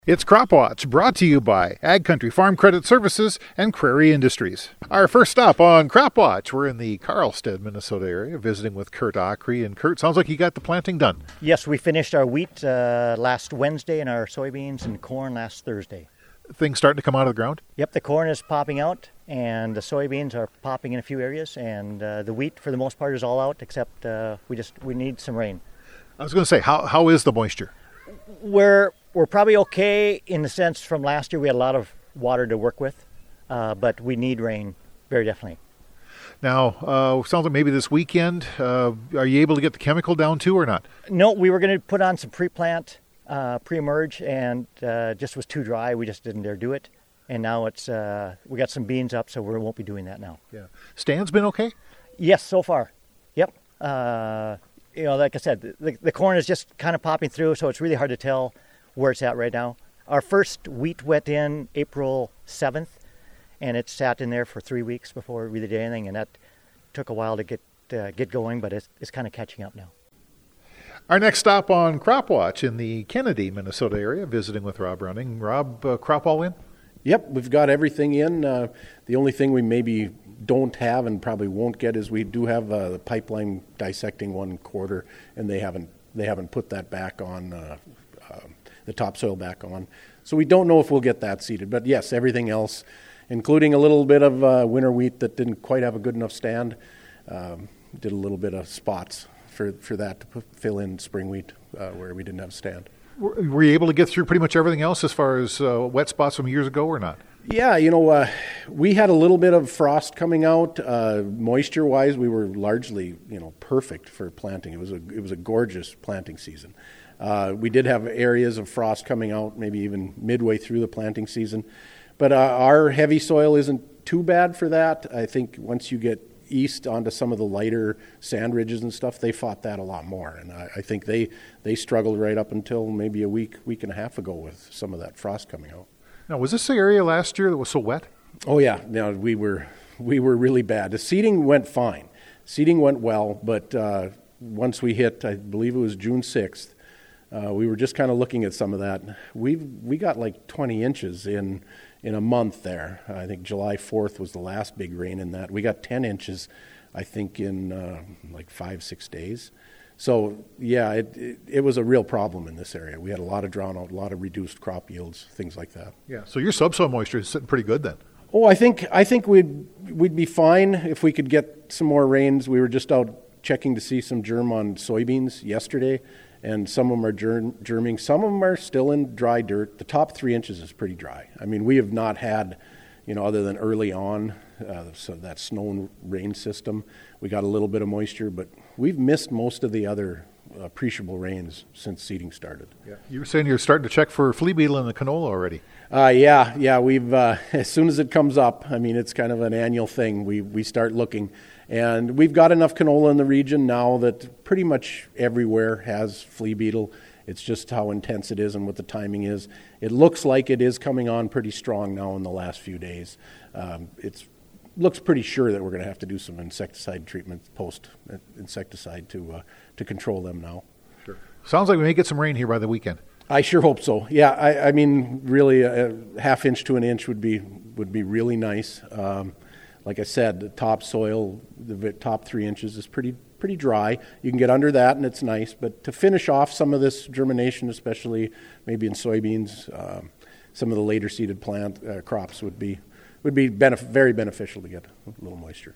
It's Crop Watch, brought to you by Ag Country Farm Credit Services and Crary Industries. Our first stop on Crop Watch, we're in the Carlstead, Minnesota area, visiting with Kurt Ockrey. And Kurt, sounds like you got the planting done. Yes, we finished our wheat last Wednesday and our soybeans and corn last Thursday. Things starting to come out of the ground? Yep, the corn is popping out and the soybeans are popping in a few areas, and the wheat for the most part is all out, except we need some rain. I was going to say, how is the moisture? We're probably okay in the sense from last year we had a lot of water to work with, but we need rain very definitely. Now, sounds like maybe this weekend, are you able to get the chemical down too or not? No, we were going to put on some pre-plant, pre-emerge, and just was too dry. We just didn't dare do it. And now we got some beans up, so we won't be doing that now. Yeah. Stand's been okay? Yes, so far. Yep. Like I said, the corn is just kind of popping through, so it's really hard to tell where it's at right now. Our first wheat went in April 7th, and it sat in there for 3 weeks before it really did anything, and that took a while to get going, but it's kind of catching up now. Our next stop on Crop Watch in the Kennedy, Minnesota area, visiting with Rob Running. Rob, crop all in? Yep, we've got everything in. The only thing we maybe don't have and probably won't get is we do have the pipeline dissecting 1 quarter, and they haven't put that back on, the topsoil back on. So we don't know if we'll get that seeded. But yes, everything else, including a little bit of winter wheat that didn't quite have a good enough stand, did a little bit of spots for that to fill in spring wheat where we didn't have a stand. Were you able to get through pretty much everything else as far as wet spots from years ago or not? Yeah, we had a little bit of frost coming out. Moisture-wise, we were largely, perfect for planting. It was a gorgeous planting season. We did have areas of frost coming out, maybe even midway through the planting season. But our heavy soil isn't too bad for that. I think once you get east onto some of the lighter sand ridges and stuff, they fought that a lot more. And I think they struggled right up until maybe a week and a half ago with some of that frost coming out. Now, was this the area last year that was so wet? Oh yeah, no, we were really bad. The seeding went fine. Seeding went well, but once we hit, I believe it was June 6th, we were just kind of looking at some of that. We got like 20 inches in a month there. I think July 4th was the last big rain in that. We got 10 inches, I think, in like 5-6 days. So, yeah, it was a real problem in this area. We had a lot of drown out, a lot of reduced crop yields, things like that. Yeah, so your subsoil moisture is sitting pretty good then. Oh, I think we'd be fine if we could get some more rains. We were just out checking to see some germ on soybeans yesterday, and some of them are germing. Some of them are still in dry dirt. The top 3 inches is pretty dry. I mean, we have not had, other than early on, so that snow and rain system, we got a little bit of moisture, but we've missed most of the other appreciable rains since seeding started. Yeah. You were saying you're starting to check for flea beetle in the canola already. Yeah, we've as soon as it comes up, I mean, it's kind of an annual thing. We start looking, and we've got enough canola in the region now that pretty much everywhere has flea beetle. It's just how intense it is and what the timing is. It looks like it is coming on pretty strong now in the last few days. It looks pretty sure that we're going to have to do some insecticide treatment, post-insecticide to control them now. Sure. Sounds like we may get some rain here by the weekend. I sure hope so. Yeah, I mean, really, a half inch to an inch would be really nice. Like I said, the topsoil, the top 3 inches is pretty dry. You can get under that, and it's nice. But to finish off some of this germination, especially maybe in soybeans, some of the later seeded plant crops would be very beneficial to get a little moisture.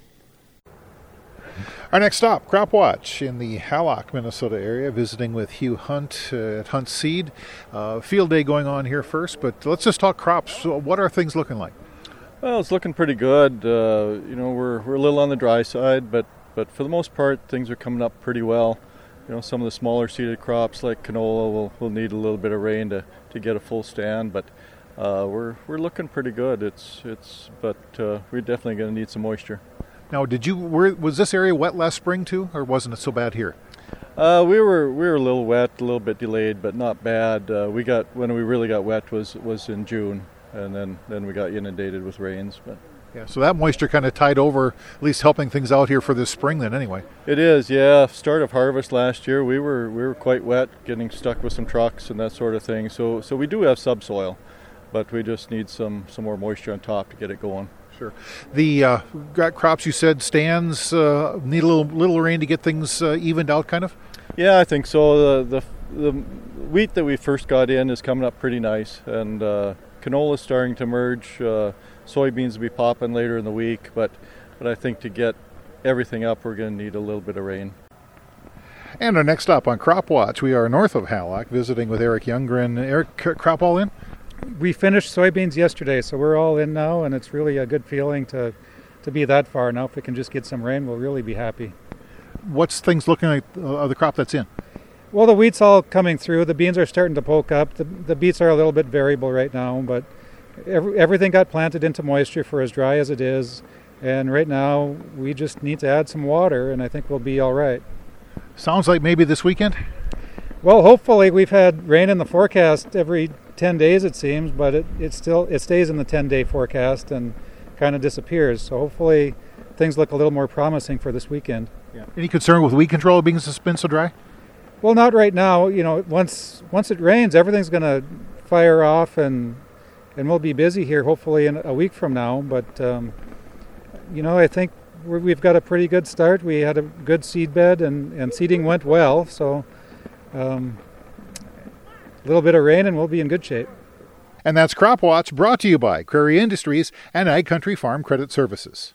Our next stop, Crop Watch in the Hallock, Minnesota area, visiting with Hugh Hunt at Hunt Seed. Field day going on here first, but let's just talk crops. So what are things looking like? Well, it's looking pretty good. We're a little on the dry side, but for the most part, things are coming up pretty well. Some of the smaller seeded crops like canola will need a little bit of rain to get a full stand, but we're looking pretty good. But we're definitely going to need some moisture. Now, was this area wet last spring too, or wasn't it so bad here? We were a little wet, a little bit delayed, but not bad. When we really got wet was in June, and then we got inundated with rains. But Yeah, so that moisture kind of tied over, at least helping things out here for this spring then anyway. It is, yeah. Start of harvest last year, we were quite wet, getting stuck with some trucks and that sort of thing. So we do have subsoil, but we just need some more moisture on top to get it going. Sure. The crops you said stands need a little rain to get things evened out, kind of. Yeah, I think so. The wheat that we first got in is coming up pretty nice, and canola is starting to emerge. Soybeans will be popping later in the week, but I think to get everything up, we're going to need a little bit of rain. And our next stop on Crop Watch, we are north of Hallock, visiting with Eric Youngren. Eric, crop all in? We finished soybeans yesterday, so we're all in now, and it's really a good feeling to be that far. Now, if we can just get some rain, we'll really be happy. What's things looking like of the crop that's in? Well, the wheat's all coming through. The beans are starting to poke up. The beets are a little bit variable right now, but everything got planted into moisture for as dry as it is, and right now we just need to add some water, and I think we'll be all right. Sounds like maybe this weekend? Well, hopefully. We've had rain in the forecast every 10 days, it seems, but it stays in the 10-day forecast and kind of disappears. So hopefully things look a little more promising for this weekend. Yeah. Any concern with weed control being been so dry? Well, not right now. You know, once it rains, everything's going to fire off, and we'll be busy here hopefully in a week from now. But you know, I think we've got a pretty good start. We had a good seed bed, and seeding went well. So a little bit of rain, and we'll be in good shape. And that's Crop Watch, brought to you by Crary Industries and Ag Country Farm Credit Services.